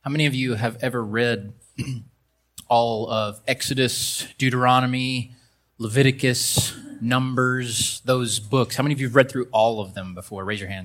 How many of you have ever read all of Exodus, Deuteronomy, Leviticus, Numbers, those books? How many of you have read through all of them before? Raise your hand.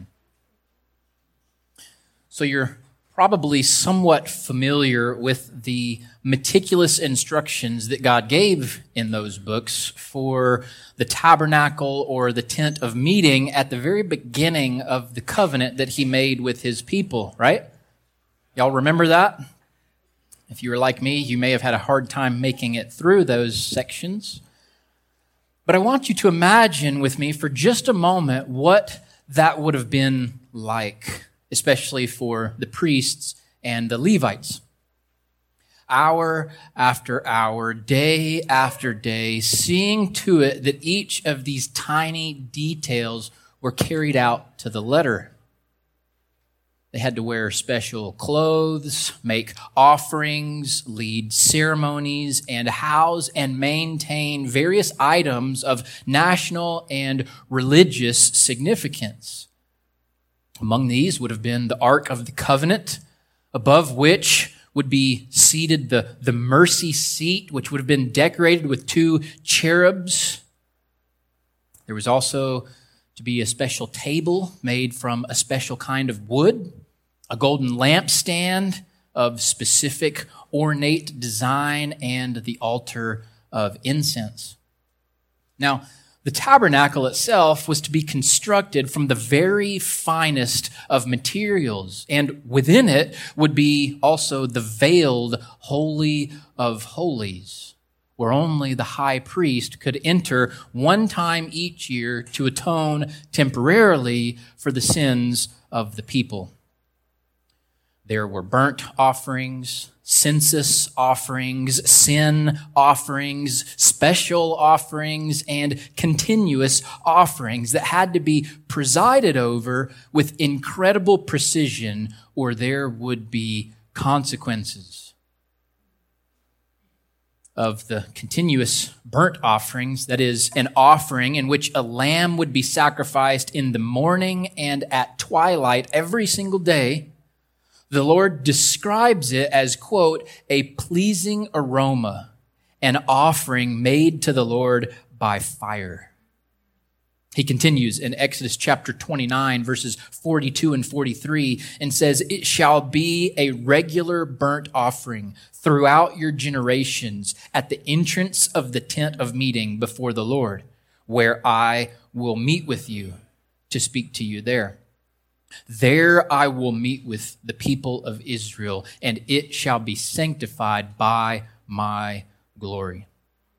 So you're probably somewhat familiar with the meticulous instructions that God gave in those books for the tabernacle or the tent of meeting at the very beginning of the covenant that he made with his people, right? Y'all remember that? If you were like me, you may have had a hard time making it through those sections. But I want you to imagine with me for just a moment what that would have been like, especially for the priests and the Levites. Hour after hour, day after day, seeing to it that each of these tiny details were carried out to the letter. They had to wear special clothes, make offerings, lead ceremonies, and house and maintain various items of national and religious significance. Among these would have been the Ark of the Covenant, above which would be seated the mercy seat, which would have been decorated with 2 cherubs. There was also to be a special table made from a special kind of wood, a golden lampstand of specific ornate design, and the altar of incense. Now, the tabernacle itself was to be constructed from the very finest of materials, and within it would be also the veiled Holy of Holies, where only the high priest could enter one time each year to atone temporarily for the sins of the people. There were burnt offerings, census offerings, sin offerings, special offerings, and continuous offerings that had to be presided over with incredible precision, or there would be consequences. Of the continuous burnt offerings, that is, an offering in which a lamb would be sacrificed in the morning and at twilight every single day, the Lord describes it as, quote, a pleasing aroma, an offering made to the Lord by fire. He continues in Exodus chapter 29, verses 42 and 43, and says, "It shall be a regular burnt offering throughout your generations at the entrance of the tent of meeting before the Lord, where I will meet with you to speak to you there. There I will meet with the people of Israel, and it shall be sanctified by my glory."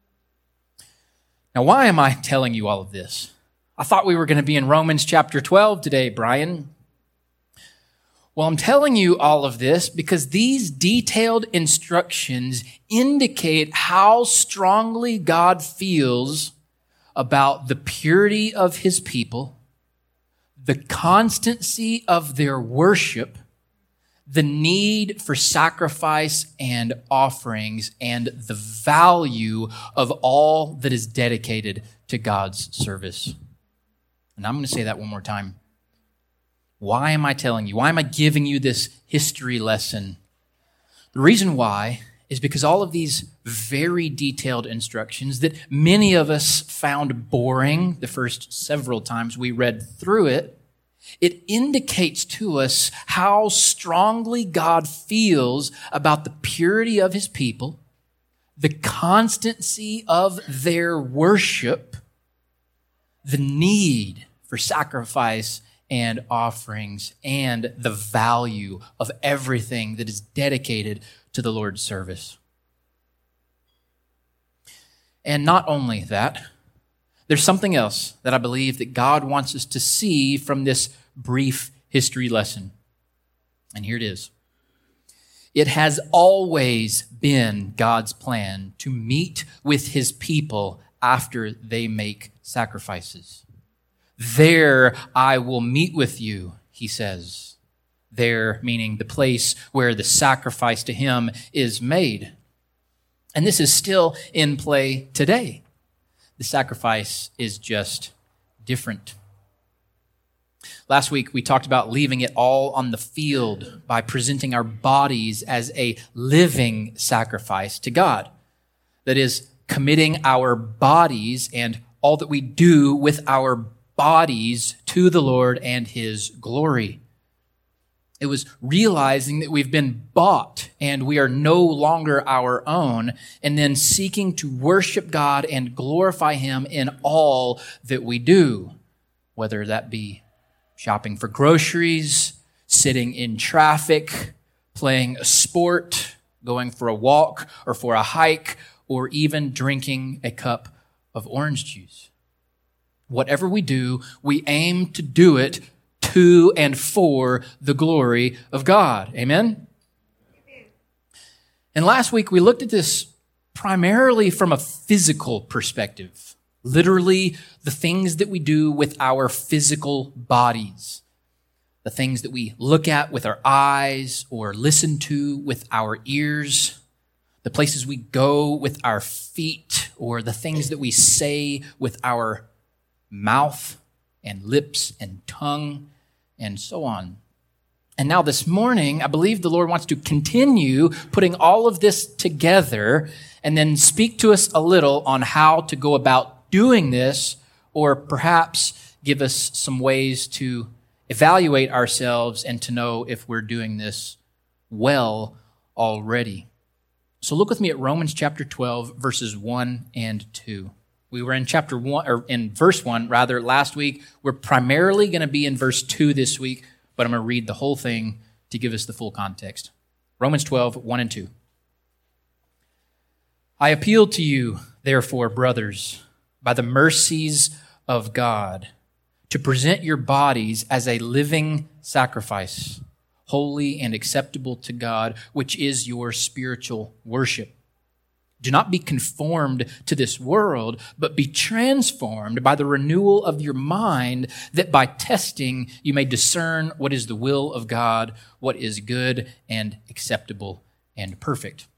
Now, why am I telling you all of this? I thought we were going to be in Romans chapter 12 today, Brian. Well, I'm telling you all of this because these detailed instructions indicate how strongly God feels about the purity of his people, the constancy of their worship, the need for sacrifice and offerings, and the value of all that is dedicated to God's service. And I'm going to say that one more time. Why am I telling you? Why am I giving you this history lesson? The reason why is because all of these very detailed instructions that many of us found boring the first several times we read through it, it indicates to us how strongly God feels about the purity of his people, the constancy of their worship, the need for sacrifice and offerings, and the value of everything that is dedicated to the Lord's service. And not only that, there's something else that I believe that God wants us to see from this brief history lesson. And here it is. It has always been God's plan to meet with his people after they make sacrifices. There I will meet with you, he says. There meaning the place where the sacrifice to him is made. And this is still in play today. The sacrifice is just different. Last week, we talked about leaving it all on the field by presenting our bodies as a living sacrifice to God. That is, committing our bodies and all that we do with our bodies to the Lord and His glory. It was realizing that we've been bought and we are no longer our own, and then seeking to worship God and glorify Him in all that we do, whether that be shopping for groceries, sitting in traffic, playing a sport, going for a walk or for a hike, or even drinking a cup of orange juice. Whatever we do, we aim to do it to and for the glory of God. Amen? And last week we looked at this primarily from a physical perspective. Literally, the things that we do with our physical bodies. The things that we look at with our eyes or listen to with our ears. The places we go with our feet, or the things that we say with our mouth and lips and tongue and so on. And now this morning, I believe the Lord wants to continue putting all of this together and then speak to us a little on how to go about doing this, or perhaps give us some ways to evaluate ourselves and to know if we're doing this well already. So look with me at Romans chapter 12, verses 1 and 2. We were in chapter 1, or in verse 1, rather, last week. We're primarily going to be in verse 2 this week, but I'm going to read the whole thing to give us the full context. Romans 12, 1 and 2. I appeal to you, therefore, brothers, by the mercies of God, to present your bodies as a living sacrifice, holy and acceptable to God, which is your spiritual worship. Do not be conformed to this world, but be transformed by the renewal of your mind, that by testing you may discern what is the will of God, what is good and acceptable and perfect.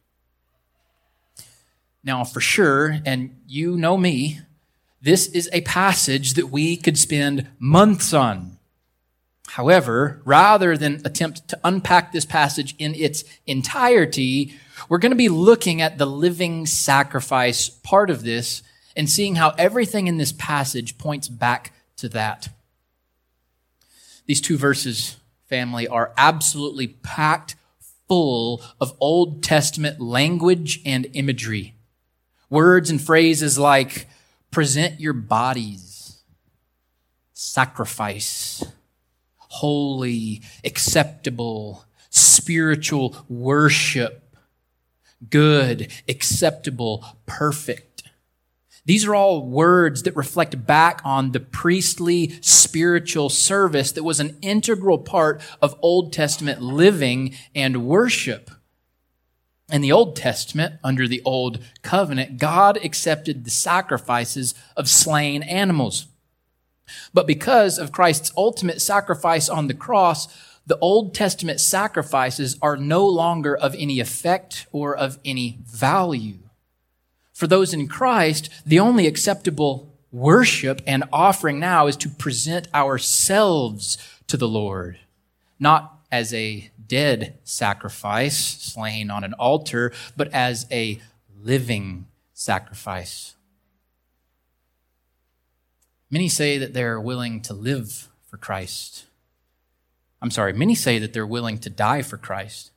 Now, for sure, and you know me, this is a passage that we could spend months on. However, rather than attempt to unpack this passage in its entirety, we're going to be looking at the living sacrifice part of this and seeing how everything in this passage points back to that. These two verses, family, are absolutely packed full of Old Testament language and imagery. Words and phrases like present your bodies, sacrifice, holy, acceptable, spiritual worship, good, acceptable, perfect. These are all words that reflect back on the priestly spiritual service that was an integral part of Old Testament living and worship. In the Old Testament, under the Old Covenant, God accepted the sacrifices of slain animals. But because of Christ's ultimate sacrifice on the cross, the Old Testament sacrifices are no longer of any effect or of any value. For those in Christ, the only acceptable worship and offering now is to present ourselves to the Lord, not as a dead sacrifice slain on an altar, but as a living sacrifice. Many say that they're willing to live for Christ. Many say that they're willing to die for Christ.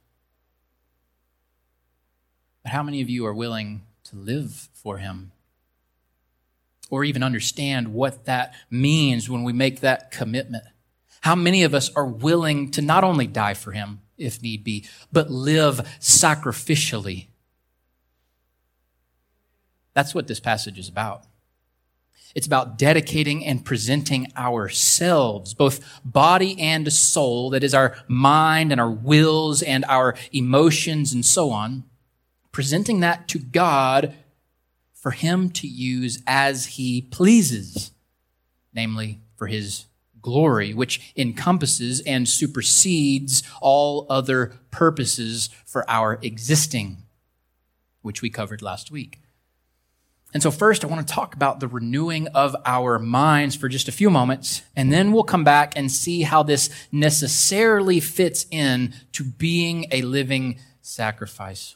But how many of you are willing to live for Him? Or even understand what that means when we make that commitment? How many of us are willing to not only die for Him, if need be, but live sacrificially? That's what this passage is about. It's about dedicating and presenting ourselves, both body and soul, that is our mind and our wills and our emotions and so on, presenting that to God for Him to use as He pleases, namely for His glory, which encompasses and supersedes all other purposes for our existing, which we covered last week. And so first, I want to talk about the renewing of our minds for just a few moments, and then we'll come back and see how this necessarily fits in to being a living sacrifice.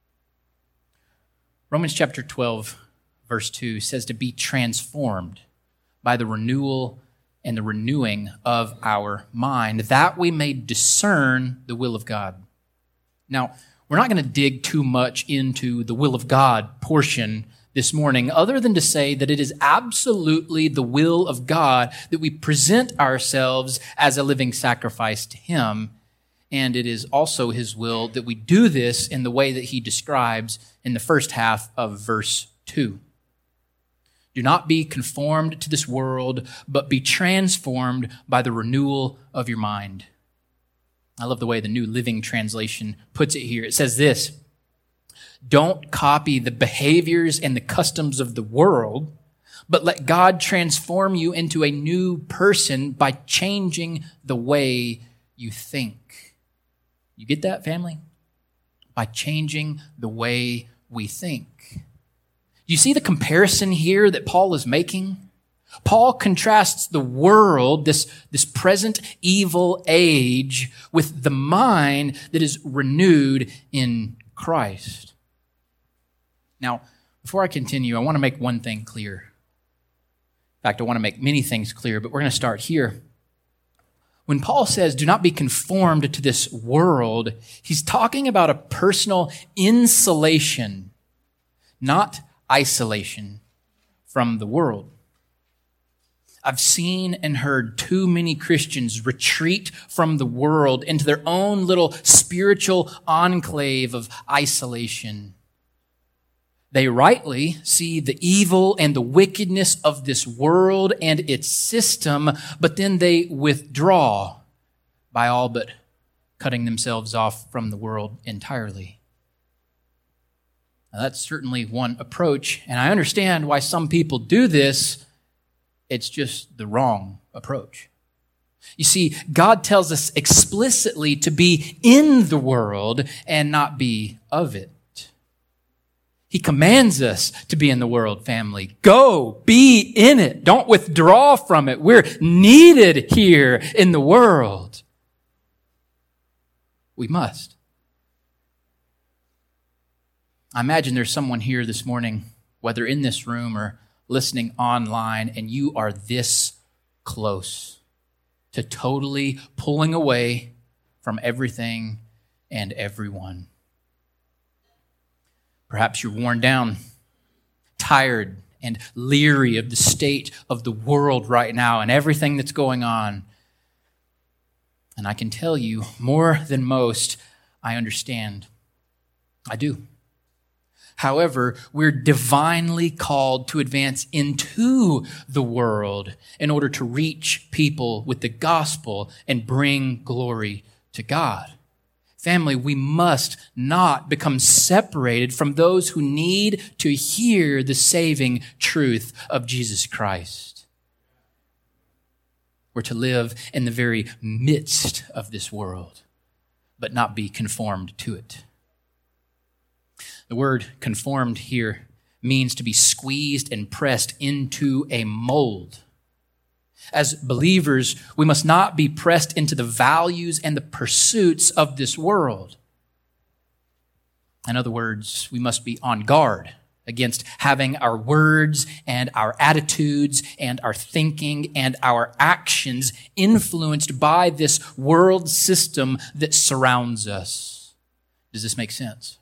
Romans chapter 12, verse 2 says to be transformed by the renewal and the renewing of our mind, that we may discern the will of God. Now, we're not going to dig too much into the will of God portion this morning, other than to say that it is absolutely the will of God that we present ourselves as a living sacrifice to Him. And it is also His will that we do this in the way that He describes in the first half of verse 2. Do not be conformed to this world, but be transformed by the renewal of your mind. I love the way the New Living Translation puts it here. It says this: don't copy the behaviors and the customs of the world, but let God transform you into a new person by changing the way you think. You get that, family? By changing the way we think. You see the comparison here that Paul is making? Paul contrasts the world, this present evil age, with the mind that is renewed in Christ. Now, before I continue, I want to make one thing clear. In fact, I want to make many things clear, but we're going to start here. When Paul says, do not be conformed to this world, he's talking about a personal insulation, not isolation from the world. I've seen and heard too many Christians retreat from the world into their own little spiritual enclave of isolation. They rightly see the evil and the wickedness of this world and its system, but then they withdraw by all but cutting themselves off from the world entirely. Now, that's certainly one approach, and I understand why some people do this. It's just the wrong approach. You see, God tells us explicitly to be in the world and not be of it. He commands us to be in the world, family. Go, be in it. Don't withdraw from it. We're needed here in the world. We must. I imagine there's someone here this morning, whether in this room or listening online, and you are this close to totally pulling away from everything and everyone. Perhaps you're worn down, tired, and leery of the state of the world right now and everything that's going on. And I can tell you, more than most, I understand. I do. However, we're divinely called to advance into the world in order to reach people with the gospel and bring glory to God. Family, we must not become separated from those who need to hear the saving truth of Jesus Christ. We're to live in the very midst of this world, but not be conformed to it. The word conformed here means to be squeezed and pressed into a mold. As believers, we must not be pressed into the values and the pursuits of this world. In other words, we must be on guard against having our words and our attitudes and our thinking and our actions influenced by this world system that surrounds us. Does this make sense?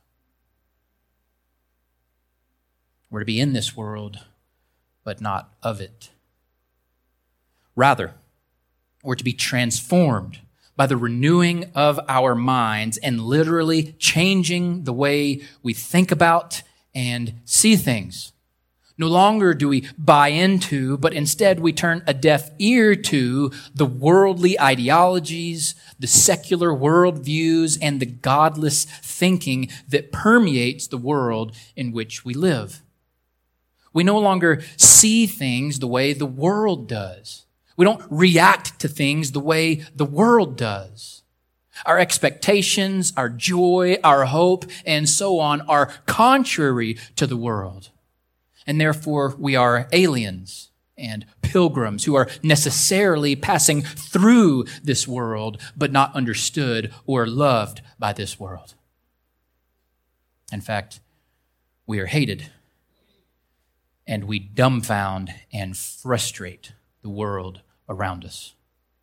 We're to be in this world, but not of it. Rather, we're to be transformed by the renewing of our minds and literally changing the way we think about and see things. No longer do we buy into, but instead we turn a deaf ear to the worldly ideologies, the secular worldviews, and the godless thinking that permeates the world in which we live. We no longer see things the way the world does. We don't react to things the way the world does. Our expectations, our joy, our hope, and so on are contrary to the world. and therefore we are aliens and pilgrims who are necessarily passing through this world, but not understood or loved by this world. In fact, we are hated, and we dumbfound and frustrate the world around us.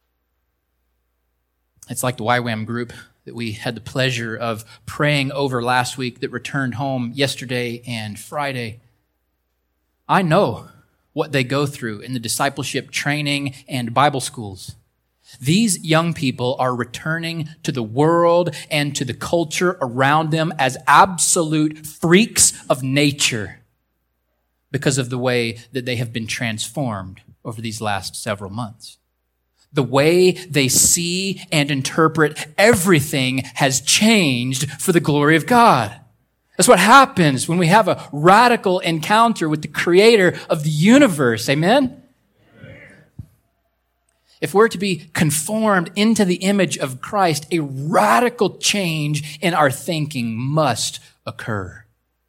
It's like the YWAM group that we had the pleasure of praying over last week that returned home yesterday and Friday. I know what they go through in the discipleship training and Bible schools. These young people are returning to the world and to the culture around them as absolute freaks of nature because of the way that they have been transformed over these last several months. The way they see and interpret everything has changed for the glory of God. That's what happens when we have a radical encounter with the creator of the universe. Amen? If we're to be conformed into the image of Christ, a radical change in our thinking must occur.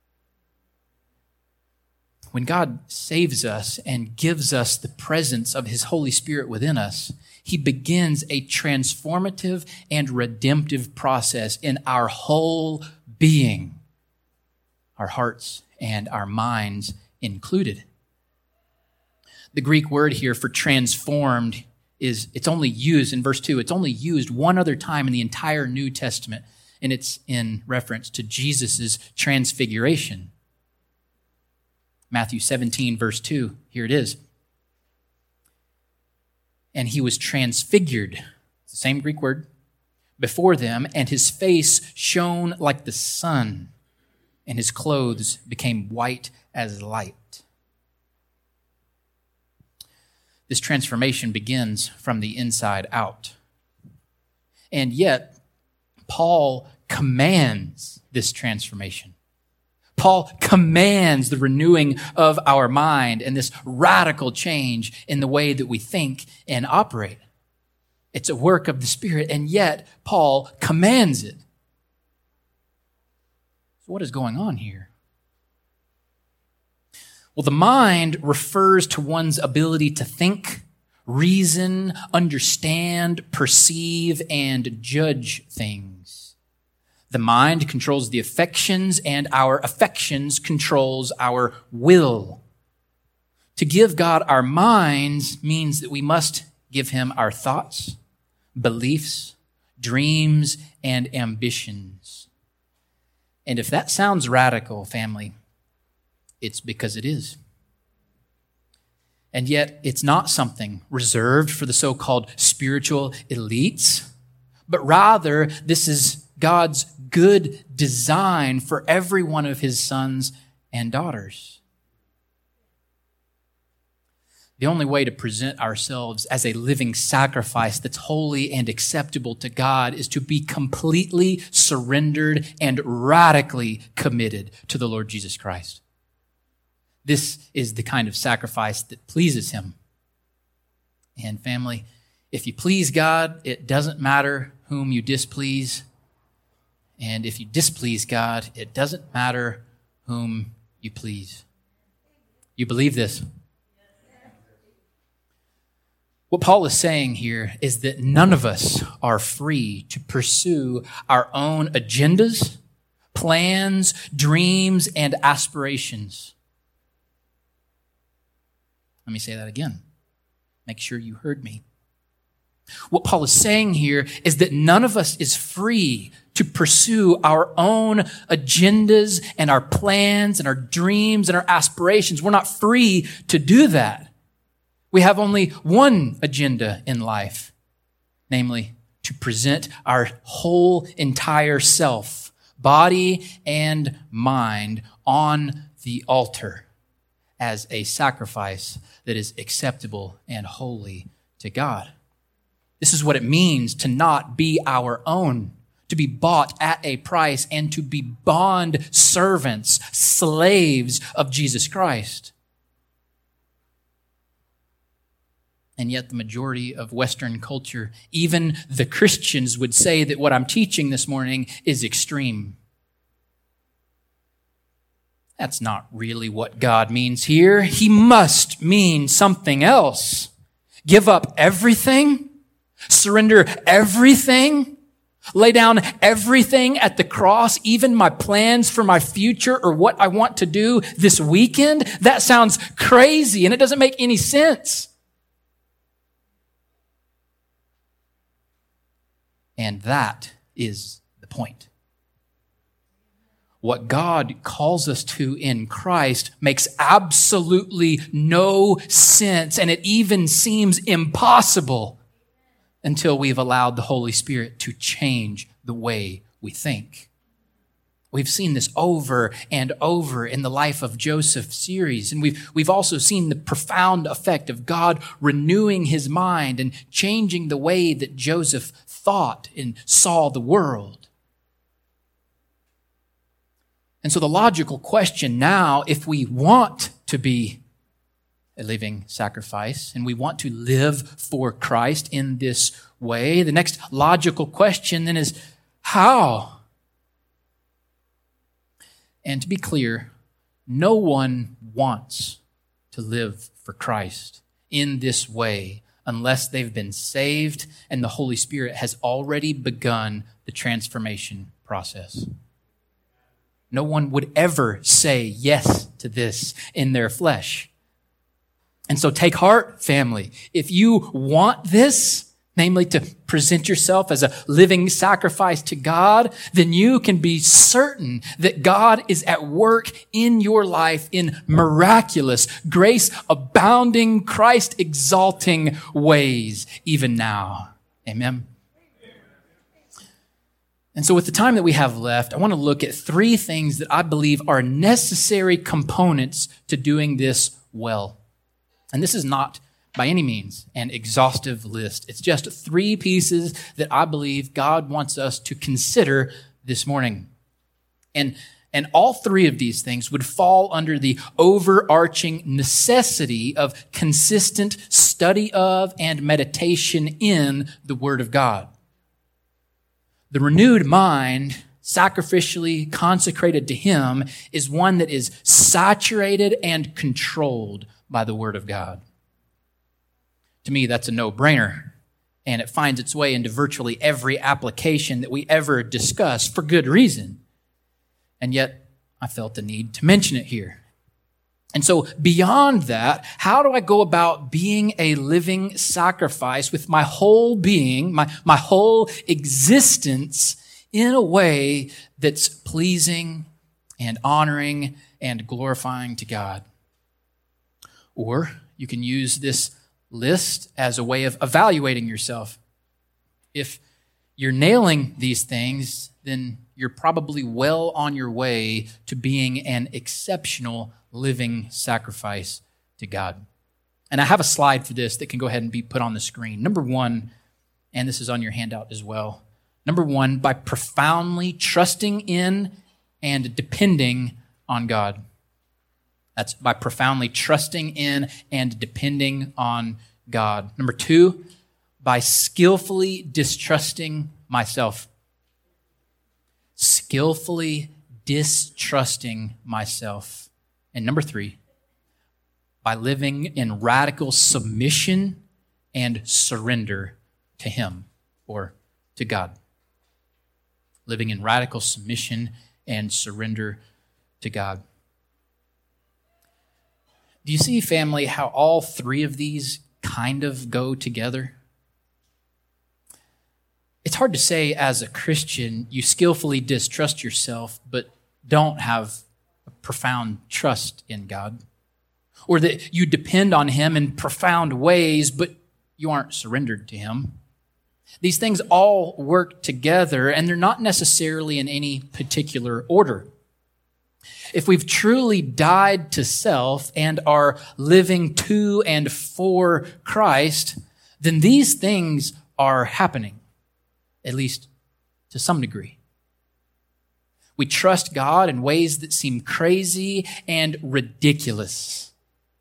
When God saves us and gives us the presence of His Holy Spirit within us, He begins a transformative and redemptive process in our whole being, our hearts and our minds included. The Greek word here for transformed it's only used in verse 2. It's only used one other time in the entire New Testament, and it's in reference to Jesus' transfiguration. Matthew 17, verse 2, here it is. And he was transfigured, it's the same Greek word, before them, and his face shone like the sun, and his clothes became white as light. This transformation begins from the inside out. And yet, Paul commands this transformation. Paul commands the renewing of our mind and this radical change in the way that we think and operate. It's a work of the Spirit, and yet Paul commands it. So what is going on here? Well, the mind refers to one's ability to think, reason, understand, perceive, and judge things. The mind controls the affections, and our affections controls our will. To give God our minds means that we must give Him our thoughts, beliefs, dreams, and ambitions. And if that sounds radical, family, it's because it is. And yet, it's not something reserved for the so-called spiritual elites, but rather, this is God's good design for every one of His sons and daughters. The only way to present ourselves as a living sacrifice that's holy and acceptable to God is to be completely surrendered and radically committed to the Lord Jesus Christ. This is the kind of sacrifice that pleases Him. And family, if you please God, it doesn't matter whom you displease. And if you displease God, it doesn't matter whom you please. You believe this? What Paul is saying here is that none of us are free to pursue our own agendas, plans, dreams, and aspirations. Let me say that again. Make sure you heard me. What Paul is saying here is that none of us is free to pursue our own agendas and our plans and our dreams and our aspirations. We're not free to do that. We have only one agenda in life, namely to present our whole entire self, body and mind, on the altar as a sacrifice that is acceptable and holy to God. This is what it means to not be our own, to be bought at a price, and to be bond servants, slaves of Jesus Christ. And yet the majority of Western culture, even the Christians, would say that what I'm teaching this morning is extreme. That's not really what God means here. He must mean something else. Give up everything? Surrender everything? Lay down everything at the cross, even my plans for my future or what I want to do this weekend? That sounds crazy and it doesn't make any sense. And that is the point. What God calls us to in Christ makes absolutely no sense, and it even seems impossible until we've allowed the Holy Spirit to change the way we think. We've seen this over and over in the Life of Joseph series, and we've also seen the profound effect of God renewing his mind and changing the way that Joseph thought and saw the world. And so the logical question now, if we want to be a living sacrifice and we want to live for Christ in this way, the next logical question then is, how? And to be clear, no one wants to live for Christ in this way unless they've been saved and the Holy Spirit has already begun the transformation process. No one would ever say yes to this in their flesh. And so take heart, family. If you want this, namely to present yourself as a living sacrifice to God, then you can be certain that God is at work in your life in miraculous, grace-abounding, Christ-exalting ways, even now. Amen. And so with the time that we have left, I want to look at three things that I believe are necessary components to doing this well. And this is not by any means an exhaustive list. It's just three pieces that I believe God wants us to consider this morning. And all three of these things would fall under the overarching necessity of consistent study of and meditation in the Word of God. The renewed mind, sacrificially consecrated to Him, is one that is saturated and controlled by the Word of God. To me, that's a no-brainer, and it finds its way into virtually every application that we ever discuss for good reason. And yet, I felt the need to mention it here. And so beyond that, how do I go about being a living sacrifice with my whole being, my whole existence in a way that's pleasing and honoring and glorifying to God? Or you can use this list as a way of evaluating yourself. If you're nailing these things, then you're probably well on your way to being an exceptional living sacrifice to God. And I have a slide for this that can go ahead and be put on the screen. Number one, and this is on your handout as well. Number one, by profoundly trusting in and depending on God. That's by profoundly trusting in and depending on God. Number two, by skillfully distrusting myself. Skillfully distrusting myself. And number three, by living in radical submission and surrender to Him or to God. Living in radical submission and surrender to God. Do you see, family, how all three of these kind of go together? It's hard to say as a Christian you skillfully distrust yourself but don't have a profound trust in God. Or that you depend on Him in profound ways but you aren't surrendered to Him. These things all work together and they're not necessarily in any particular order. If we've truly died to self and are living to and for Christ, then these things are happening, at least to some degree. We trust God in ways that seem crazy and ridiculous.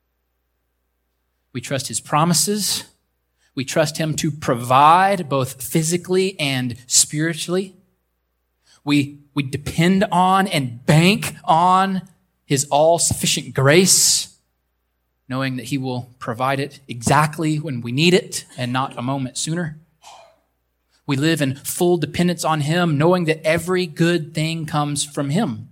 We trust His promises. We trust Him to provide both physically and spiritually. We depend on and bank on His all-sufficient grace, knowing that He will provide it exactly when we need it and not a moment sooner. We live in full dependence on Him, knowing that every good thing comes from Him.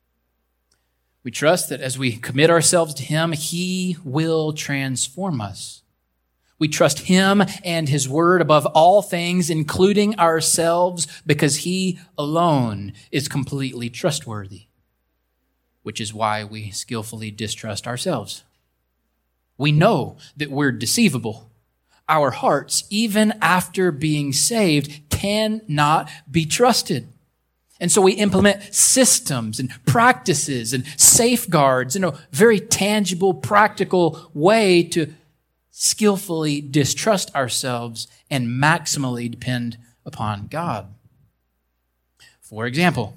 We trust that as we commit ourselves to Him, He will transform us. We trust Him and His Word above all things, including ourselves, because He alone is completely trustworthy, which is why we skillfully distrust ourselves. We know that we're deceivable. Our hearts, even after being saved, cannot be trusted. And so we implement systems and practices and safeguards in a very tangible, practical way to skillfully distrust ourselves and maximally depend upon God. For example,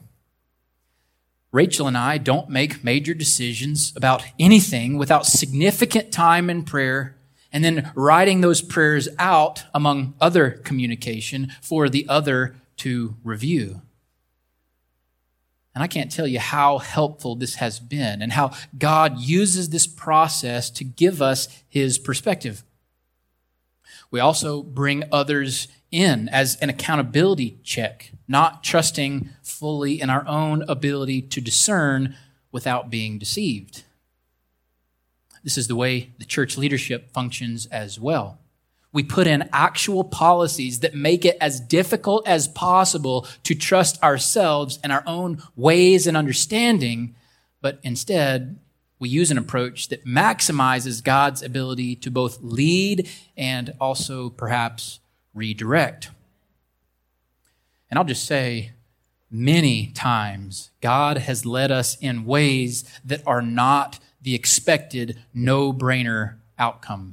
Rachel and I don't make major decisions about anything without significant time in prayer and then writing those prayers out among other communication for the other to review. And I can't tell you how helpful this has been and how God uses this process to give us His perspective. We also bring others in as an accountability check, not trusting fully in our own ability to discern without being deceived. This is the way the church leadership functions as well. We put in actual policies that make it as difficult as possible to trust ourselves and our own ways and understanding, but instead we use an approach that maximizes God's ability to both lead and also perhaps redirect. And I'll just say, many times God has led us in ways that are not the expected no-brainer outcome.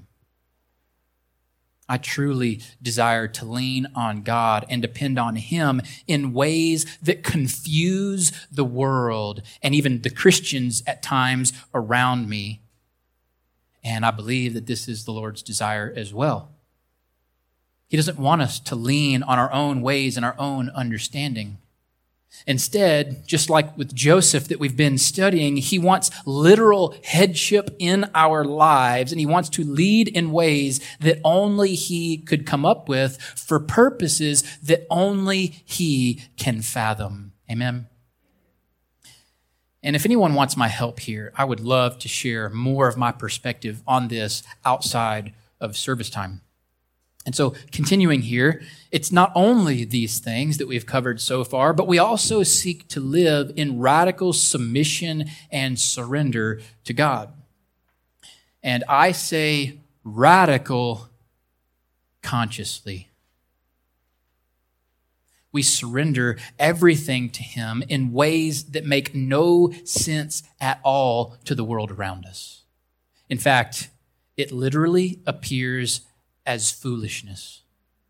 I truly desire to lean on God and depend on Him in ways that confuse the world and even the Christians at times around me. And I believe that this is the Lord's desire as well. He doesn't want us to lean on our own ways and our own understanding. Instead, just like with Joseph that we've been studying, he wants literal headship in our lives, and he wants to lead in ways that only he could come up with for purposes that only he can fathom. Amen? And if anyone wants my help here, I would love to share more of my perspective on this outside of service time. And so continuing here, it's not only these things that we've covered so far, but we also seek to live in radical submission and surrender to God. And I say radical consciously. We surrender everything to Him in ways that make no sense at all to the world around us. In fact, it literally appears as foolishness.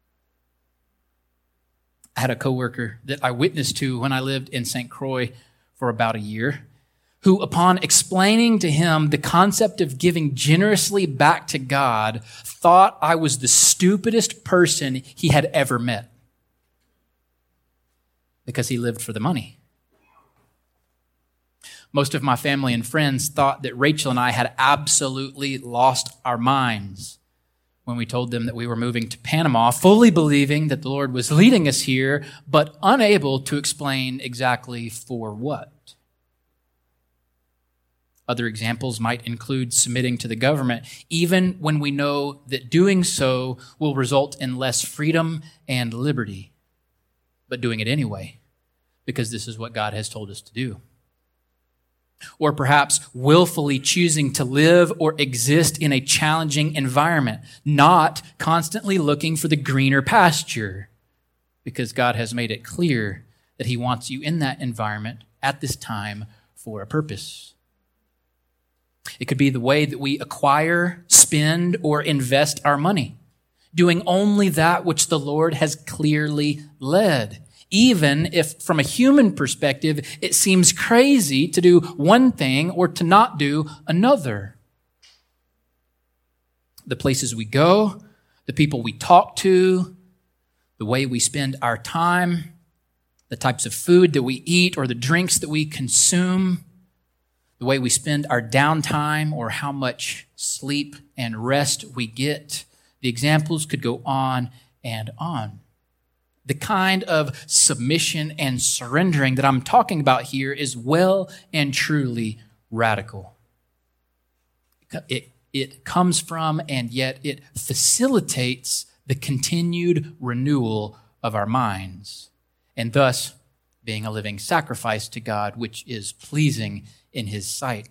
I had a coworker that I witnessed to when I lived in St. Croix for about a year, who upon explaining to him the concept of giving generously back to God, thought I was the stupidest person he had ever met because he lived for the money. Most of my family and friends thought that Rachel and I had absolutely lost our minds when we told them that we were moving to Panama, fully believing that the Lord was leading us here, but unable to explain exactly for what. Other examples might include submitting to the government, even when we know that doing so will result in less freedom and liberty, but doing it anyway, because this is what God has told us to do. Or perhaps willfully choosing to live or exist in a challenging environment, not constantly looking for the greener pasture, because God has made it clear that He wants you in that environment at this time for a purpose. It could be the way that we acquire, spend, or invest our money, doing only that which the Lord has clearly led. Even if from a human perspective, it seems crazy to do one thing or to not do another. The places we go, the people we talk to, the way we spend our time, the types of food that we eat or the drinks that we consume, the way we spend our downtime, or how much sleep and rest we get. The examples could go on and on. The kind of submission and surrendering that I'm talking about here is well and truly radical. It comes from, and yet it facilitates, the continued renewal of our minds, and thus being a living sacrifice to God, which is pleasing in His sight.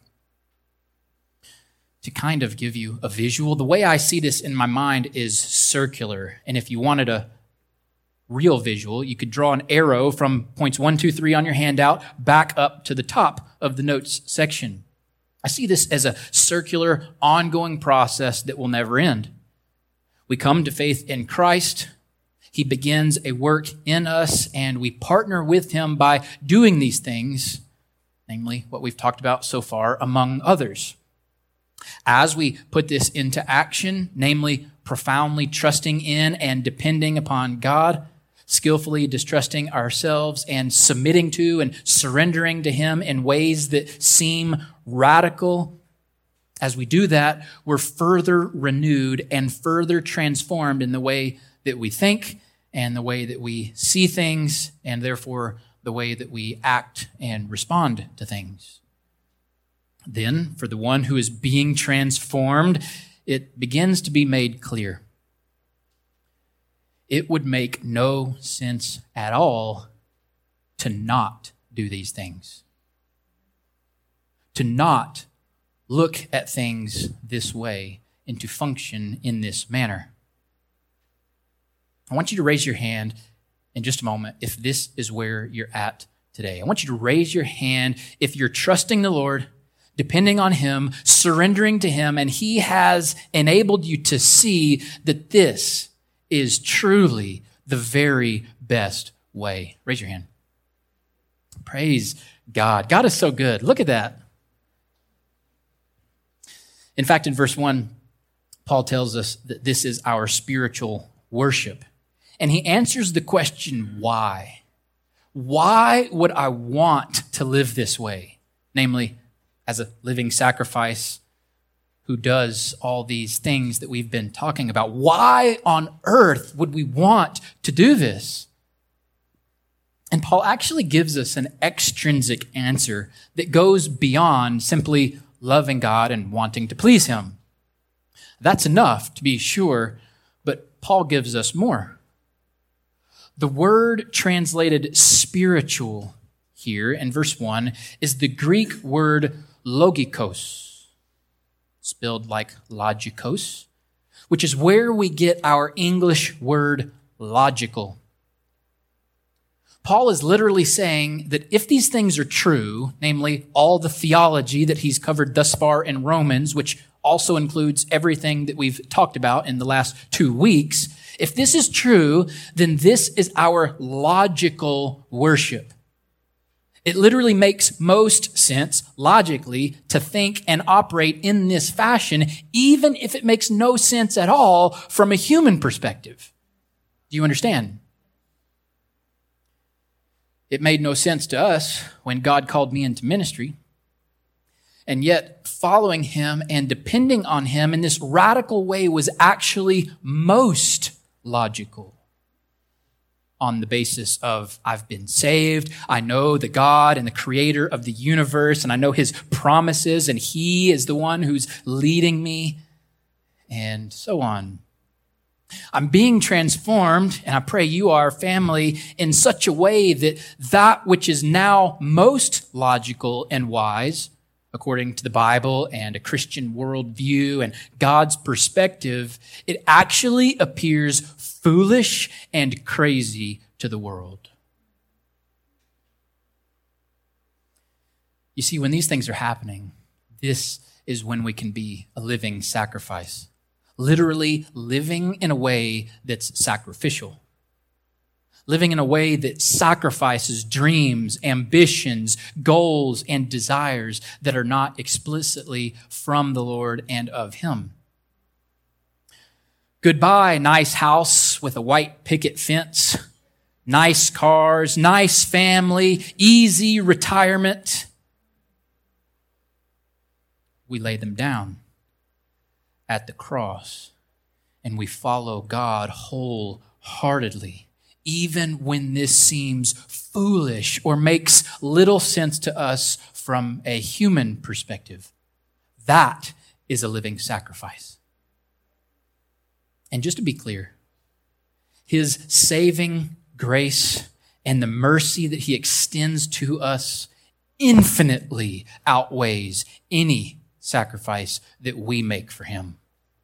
To kind of give you a visual, the way I see this in my mind is circular. And if you wanted a real visual, you could draw an arrow from points 1, 2, 3 on your handout back up to the top of the notes section. I see this as a circular, ongoing process that will never end. We come to faith in Christ. He begins a work in us, and we partner with Him by doing these things, namely what we've talked about so far, among others. As we put this into action, namely profoundly trusting in and depending upon God, skillfully distrusting ourselves and submitting to and surrendering to Him in ways that seem radical, as we do that, we're further renewed and further transformed in the way that we think and the way that we see things, and therefore the way that we act and respond to things. Then, for the one who is being transformed, it begins to be made clear. It would make no sense at all to not do these things, to not look at things this way and to function in this manner. I want you to raise your hand in just a moment if this is where you're at today. I want you to raise your hand if you're trusting the Lord, depending on Him, surrendering to Him, and He has enabled you to see that this is truly the very best way. Raise your hand. Praise God. God is so good. Look at that. In fact, in verse 1, Paul tells us that this is our spiritual worship. And he answers the question, why? Why would I want to live this way? Namely, as a living sacrifice who does all these things that we've been talking about. Why on earth would we want to do this? And Paul actually gives us an extrinsic answer that goes beyond simply loving God and wanting to please Him. That's enough, to be sure, but Paul gives us more. The word translated spiritual here in verse 1 is the Greek word logikos, spelled like logikos, which is where we get our English word logical. Paul is literally saying that if these things are true, namely all the theology that he's covered thus far in Romans, which also includes everything that we've talked about in the last 2 weeks, if this is true, then this is our logical worship. It literally makes most sense, logically, to think and operate in this fashion, even if it makes no sense at all from a human perspective. Do you understand? It made no sense to us when God called me into ministry. And yet, following Him and depending on Him in this radical way was actually most logical. On the basis of, I've been saved, I know the God and the creator of the universe, and I know His promises, and He is the one who's leading me, and so on. I'm being transformed, and I pray you are, family, in such a way that that which is now most logical and wise, according to the Bible and a Christian worldview and God's perspective, it actually appears foolish and crazy to the world. You see, when these things are happening, this is when we can be a living sacrifice. Literally living in a way that's sacrificial. Living in a way that sacrifices dreams, ambitions, goals, and desires that are not explicitly from the Lord and of Him. Goodbye, nice house with a white picket fence, nice cars, nice family, easy retirement. we lay them down at the cross and we follow God wholeheartedly, even when this seems foolish or makes little sense to us from a human perspective. That is a living sacrifice. And just to be clear, his saving grace and the mercy that he extends to us infinitely outweighs any sacrifice that we make for him.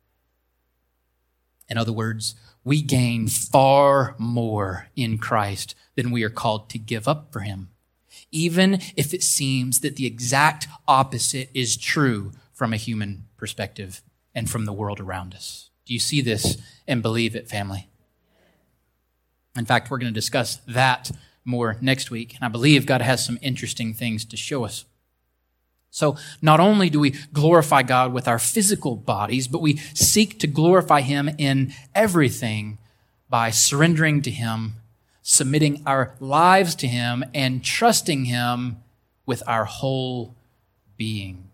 In other words, we gain far more in Christ than we are called to give up for him, even if it seems that the exact opposite is true from a human perspective and from the world around us. Do you see this and believe it, family? In fact, we're going to discuss that more next week, and I believe God has some interesting things to show us. So not only do we glorify God with our physical bodies, but we seek to glorify him in everything by surrendering to him, submitting our lives to him, and trusting him with our whole being.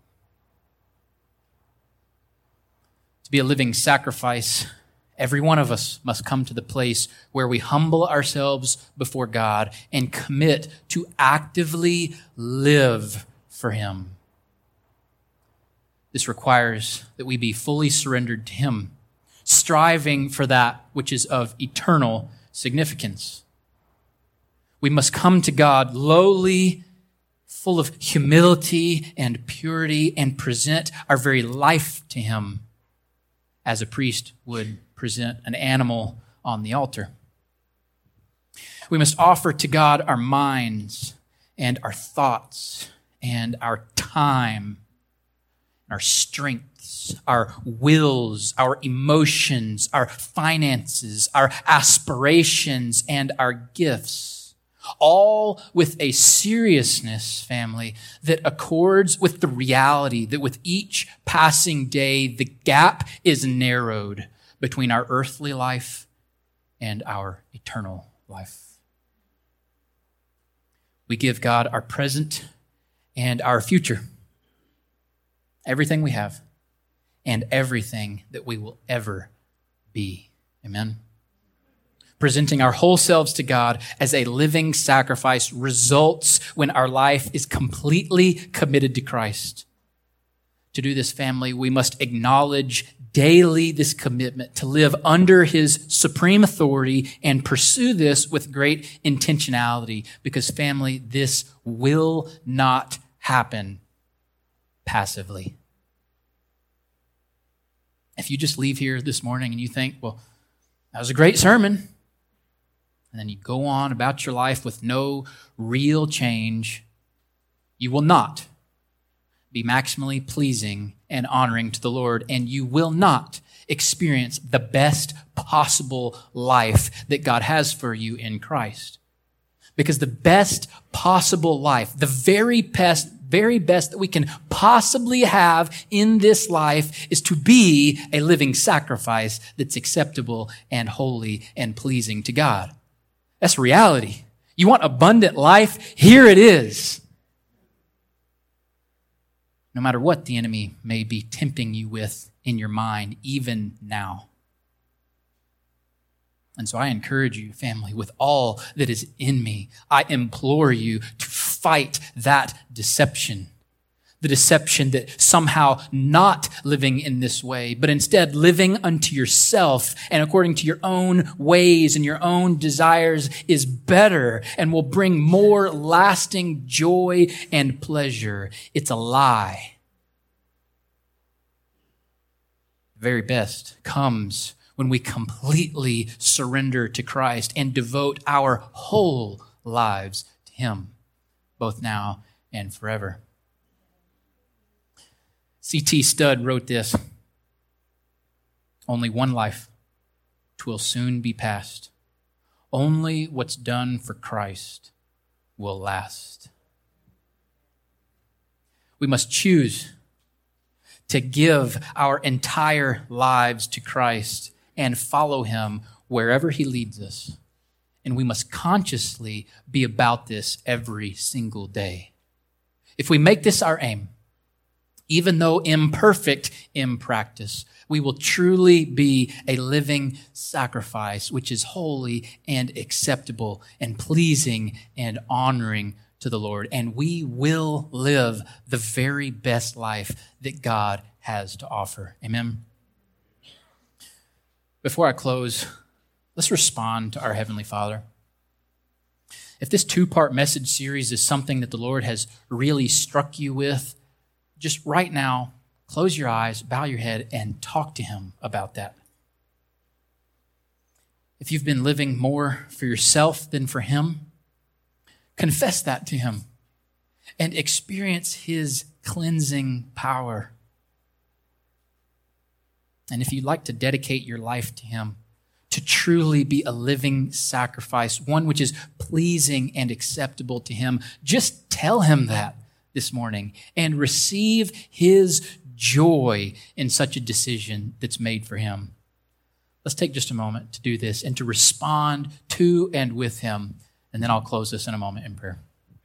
To be a living sacrifice, every one of us must come to the place where we humble ourselves before God and commit to actively live for him. This requires that we be fully surrendered to him, striving for that which is of eternal significance. We must come to God lowly, full of humility and purity, and present our very life to him as a priest would present an animal on the altar. We must offer to God our minds and our thoughts and our time, our strengths, our wills, our emotions, our finances, our aspirations, and our gifts, all with a seriousness, family, that accords with the reality that with each passing day, the gap is narrowed between our earthly life and our eternal life. We give God our present and our future, everything we have, and everything that we will ever be. Amen. Presenting our whole selves to God as a living sacrifice results when our life is completely committed to Christ. To do this, family, we must acknowledge daily this commitment to live under his supreme authority and pursue this with great intentionality, because, family, this will not happen passively. If you just leave here this morning and you think, well, that was a great sermon, and then you go on about your life with no real change, you will not be maximally pleasing and honoring to the Lord, and you will not experience the best possible life that God has for you in Christ. Because the best possible life, the very best that we can possibly have in this life, is to be a living sacrifice that's acceptable and holy and pleasing to God. That's reality. You want abundant life? Here it is. No matter what the enemy may be tempting you with in your mind, even now. And so I encourage you, family, with all that is in me, I implore you to fight that deception. The deception that somehow not living in this way, but instead living unto yourself and according to your own ways and your own desires is better and will bring more lasting joy and pleasure. It's a lie. The very best comes when we completely surrender to Christ and devote our whole lives to him, both now and forever. C.T. Studd wrote this: "Only one life, 'twill soon be past. Only what's done for Christ will last." We must choose to give our entire lives to Christ and follow him wherever he leads us. And we must consciously be about this every single day. If we make this our aim, even though imperfect in practice, we will truly be a living sacrifice, which is holy and acceptable and pleasing and honoring to the Lord. And we will live the very best life that God has to offer. Amen. Before I close, let's respond to our Heavenly Father. If this two-part message series is something that the Lord has really struck you with, just right now, close your eyes, bow your head, and talk to Him about that. If you've been living more for yourself than for Him, confess that to Him and experience His cleansing power. And if you'd like to dedicate your life to Him, to truly be a living sacrifice, one which is pleasing and acceptable to Him, just tell Him that this morning and receive His joy in such a decision that's made for Him. Let's take just a moment to do this and to respond to and with Him, and then I'll close this in a moment in prayer.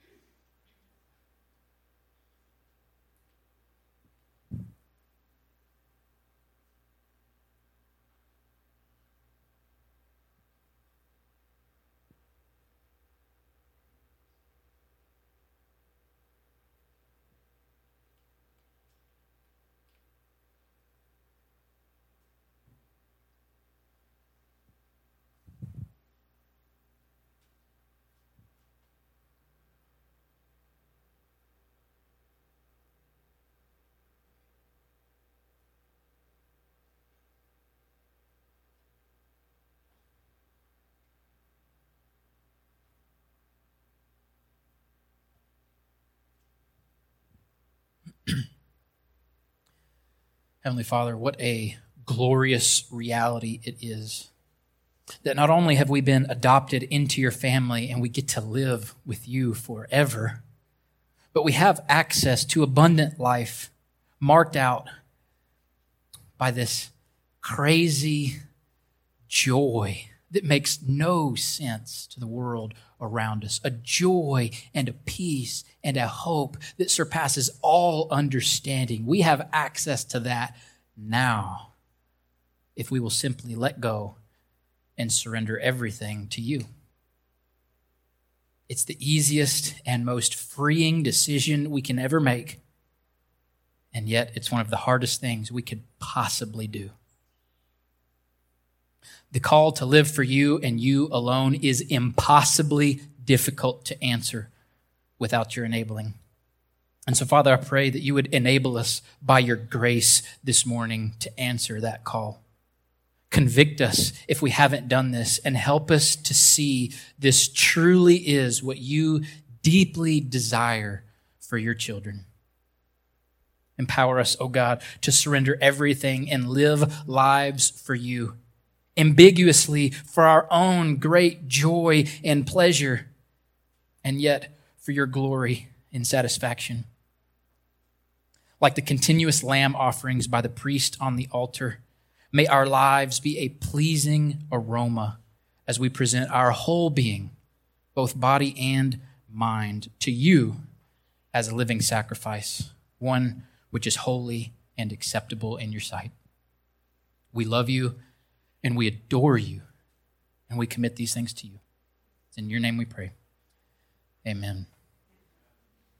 Heavenly Father, what a glorious reality it is that not only have we been adopted into your family and we get to live with you forever, but we have access to abundant life marked out by this crazy joy that makes no sense to the world around us. A joy and a peace and a hope that surpasses all understanding. We have access to that now if we will simply let go and surrender everything to you. It's the easiest and most freeing decision we can ever make, and yet it's one of the hardest things we could possibly do. The call to live for you and you alone is impossibly difficult to answer without your enabling. And so, Father, I pray that you would enable us by your grace this morning to answer that call. Convict us if we haven't done this and help us to see this truly is what you deeply desire for your children. Empower us, O God, to surrender everything and live lives for you, ambiguously for our own great joy and pleasure, and yet for your glory and satisfaction. Like the continuous lamb offerings by the priest on the altar, may our lives be a pleasing aroma as we present our whole being, both body and mind, to you as a living sacrifice, one which is holy and acceptable in your sight. We love you and we adore you, and we commit these things to you. It's in your name we pray. Amen.